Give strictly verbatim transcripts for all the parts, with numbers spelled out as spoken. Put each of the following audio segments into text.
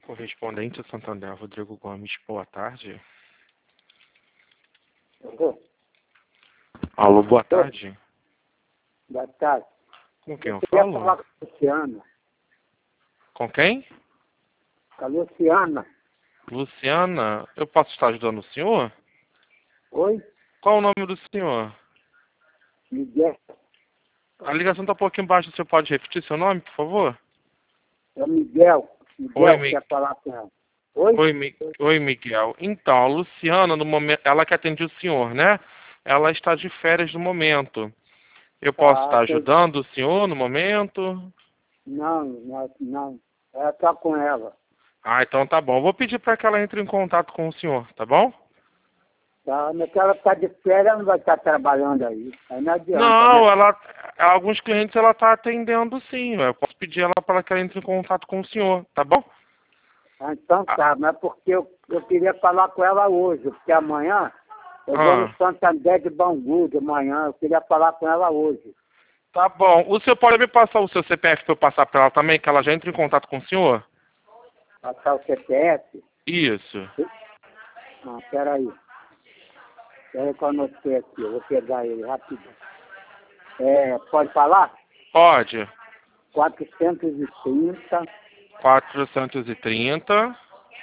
Correspondente Santander, Rodrigo Gomes, boa tarde. Alô? Alô, boa tarde. Boa tarde. Com quem eu, eu queria falo? falar com a Luciana. Com quem? Com a Luciana. Luciana, eu posso estar ajudando o senhor? Oi? Qual o nome do senhor? Miguel. A ligação está um pouquinho baixa, você pode repetir seu nome, por favor? É o Miguel. Miguel Oi, Mi- quer falar com ela. Oi? Oi, Mi- Oi, Miguel. Então, a Luciana, no momento, ela que atende o senhor, né? Ela está de férias no momento. Eu posso Ah, estar tem- ajudando o senhor no momento? Não, não, não. Ela tá com ela. Ah, então tá bom. Eu vou pedir para que ela entre em contato com o senhor, tá bom? Tá? Mas que ela tá de férias, ela não vai estar trabalhando aí. Aí não adianta, Não, né? ela, alguns clientes ela está atendendo sim. Eu posso pedir ela para que ela entre em contato com o senhor, tá bom? Ah, então tá, mas porque eu, eu queria falar com ela hoje, porque amanhã eu vou Ah, no Santander de Bangu de manhã, eu queria falar com ela hoje. tá bom. O senhor pode me passar o seu C P F para eu passar para ela também, que ela já entre em contato com o senhor? Passar o C P F? Isso. Ah, peraí. Peraí que eu anotei aqui, eu vou pegar ele rapidinho. É, pode falar? Pode. quatrocentos e trinta, quatrocentos e trinta,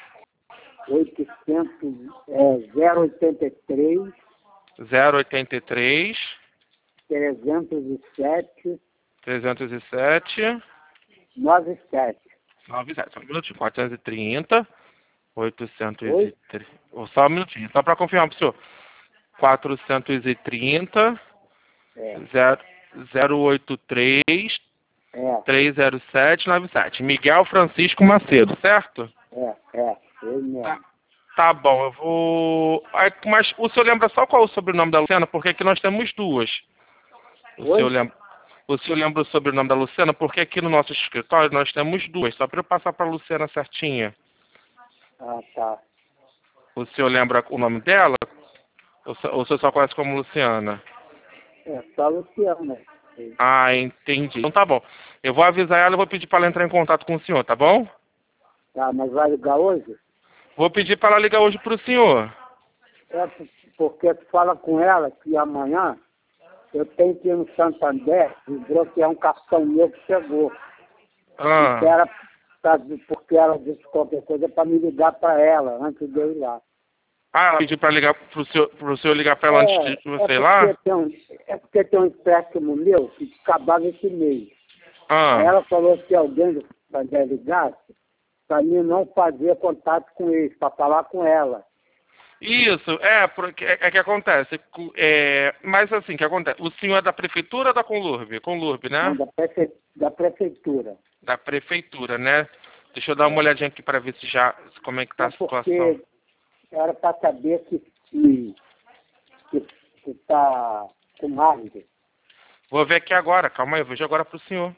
oitocentos, é, zero oitenta e três, zero oitenta e três, trezentos e sete, trezentos e sete, noventa e sete. noventa e sete. Só um minutinho. quatrocentos e trinta, oitocentos e Oi? três. Oh, só um minutinho, só para confirmar para o senhor. quatrocentos e trinta, É, zero oito três, é, três zero sete nove sete. Miguel Francisco Macedo, certo? é, é, ele Tá, mesmo. tá bom, eu vou... Ai, mas o senhor lembra só qual é o sobrenome da Luciana? Porque aqui nós temos duas. O Oi? senhor lembra, o senhor lembra o sobrenome da Luciana? Porque aqui no nosso escritório nós temos duas. Só para eu passar para a Luciana certinha. Ah, tá. O senhor lembra o nome dela? Ou só- ou o senhor só conhece como Luciana? É só Luciana. Ah, entendi. Então tá bom. Eu vou avisar ela e vou pedir para ela entrar em contato com o senhor, tá bom? Tá, mas vai ligar hoje? Vou pedir para ela ligar hoje para o senhor. É porque tu fala com ela que amanhã eu tenho que ir no Santander e bloquear um cartão meu que chegou. Ah, Que era pra- porque ela disse qualquer coisa para me ligar para ela antes de eu ir lá. ah ela pediu para ligar para o senhor, pro senhor ligar para ela antes É, de você é ir lá? porque tem um, é porque tem um empréstimo meu que acabava esse mês. Aí Ah, ela falou que alguém do Santander ligasse para mim não fazer contato com eles, para falar com ela. isso, é, porque é, é que acontece. cu- É, mas assim, que acontece? O senhor é da prefeitura ou da Conlurb? Conlurb, Não, né? da, prefe, da prefeitura. Da prefeitura, né? Deixa eu dar uma olhadinha aqui para ver se já, como é que tá É a situação. porque era para saber que que que que tá com margem. Vou ver aqui agora, calma aí, eu vejo agora para o senhor.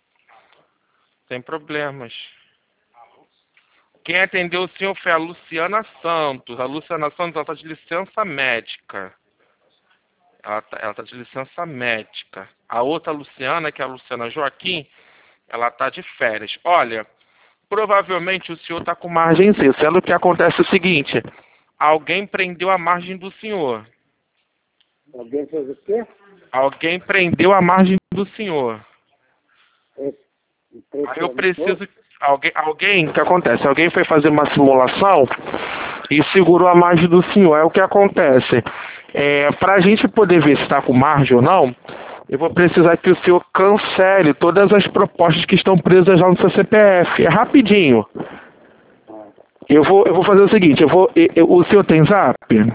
Sem problemas. Quem atendeu o senhor foi a Luciana Santos. A Luciana Santos, ela está de licença médica. Ela está ela tá de licença médica. A outra Luciana, que é a Luciana Joaquim, ela está de férias. Olha, provavelmente o senhor está com margem C. Sendo que acontece o seguinte, alguém prendeu a margem do senhor. Alguém fez o quê? Alguém prendeu a margem do senhor. Esse Aí eu impressionou? preciso... Alguém, alguém, o que acontece? Alguém foi fazer uma simulação e segurou a margem do senhor. É o que acontece. É, para a gente poder ver se está com margem ou não, eu vou precisar que o senhor cancele todas as propostas que estão presas lá no seu C P F. É rapidinho. Ah, Eu vou, eu vou fazer o seguinte, eu vou, eu- eu- o senhor tem zap?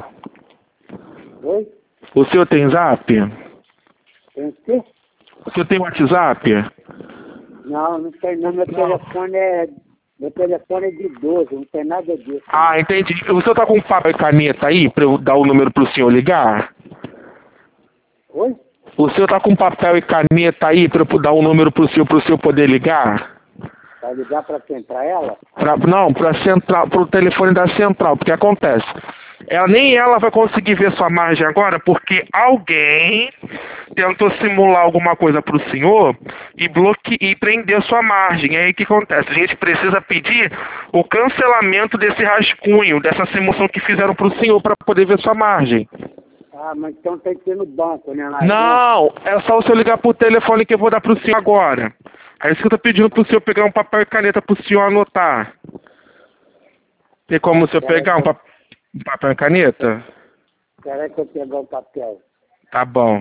oi? O senhor tem zap? Tem o quê? O senhor tem WhatsApp? Não, não tem não. Meu telefone é. Meu telefone é de doze, não tem nada disso. Ah, entendi. O senhor tá com papel e caneta aí para eu dar o número pro senhor ligar? Oi? O senhor tá com papel e caneta aí para eu dar um número pro senhor, pro senhor poder ligar? Vai ligar para quem? Para ela? Pra, não, para central, pro telefone da central, porque acontece. Ela, nem ela vai conseguir ver sua margem agora, porque alguém tentou simular alguma coisa para o senhor e, bloque... e prender sua margem. E aí o que acontece? A gente precisa pedir o cancelamento desse rascunho, dessa simulação que fizeram para o senhor para poder ver sua margem. Ah, mas então tem que ir no banco, né? Na Não, é só o senhor ligar pro telefone que eu vou dar pro senhor agora. É isso que eu tô pedindo pro senhor pegar um papel e caneta pro senhor anotar. Tem como o senhor pegar um, pa... um papel e caneta? Espera que eu pegar o papel. Tá bom.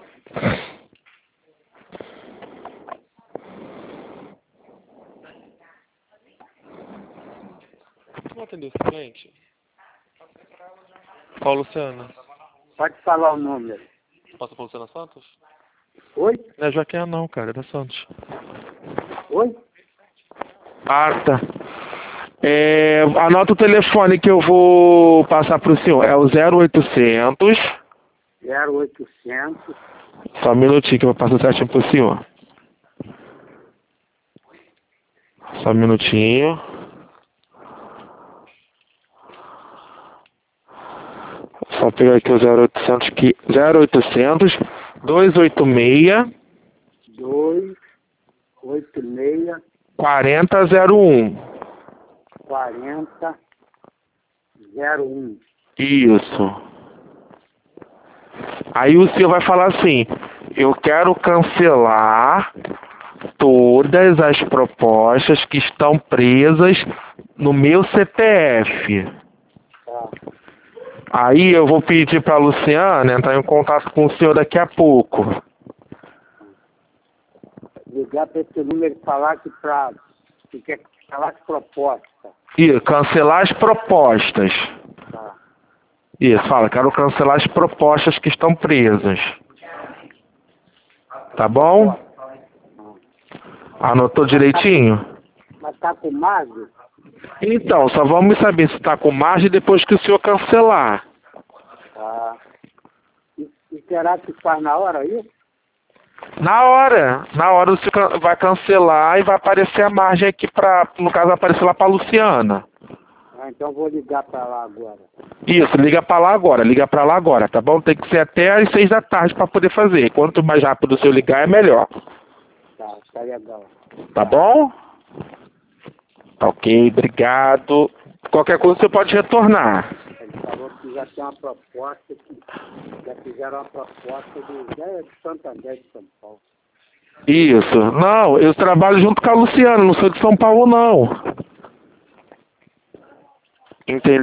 Vou atender o cliente. Qual, Luciana? Pode falar o número. Posso falar Luciana Santos? Oi? Não é Joaquim não, cara, é da Santos. Oi? Ah, tá. É, anota o telefone que eu vou passar pro senhor. É o zero oitocentos. zero oitocentos. Só um minutinho que eu vou passar certinho pro senhor. Só um minutinho. Só pegar aqui o zero oitocentos que zero oitocentos dois oito seis dois oito seis quarenta zero um. quarenta zero um. Isso. Aí o senhor vai falar assim: eu quero cancelar todas as propostas que estão presas no meu C P F. Tá. Aí eu vou pedir para a Luciana entrar em contato com o senhor daqui a pouco. Ligar para esse número e falar que para que quer cancelar as propostas. E cancelar as propostas. Tá. Isso, fala, quero cancelar as propostas que estão presas. Tá bom? Anotou direitinho? Mas tá com margem? Então, só vamos saber se está com margem depois que o senhor cancelar. Tá. E, e será que faz na hora isso? Na hora, na hora você can- vai cancelar e vai aparecer a margem aqui para, no caso, vai aparecer lá para Luciana. Ah, então vou ligar para lá agora. Isso, liga para lá agora, liga para lá agora, tá bom? Tem que ser até às seis da tarde para poder fazer. Quanto mais rápido o senhor ligar, é melhor. Tá, tá legal. Tá bom? Ok, obrigado. Qualquer coisa você pode retornar. Ele falou que já tem uma proposta, que já fizeram uma proposta de, é, de Santander, de São Paulo. Isso. Não, eu trabalho junto com a Luciana, não sou de São Paulo, não. Entendeu?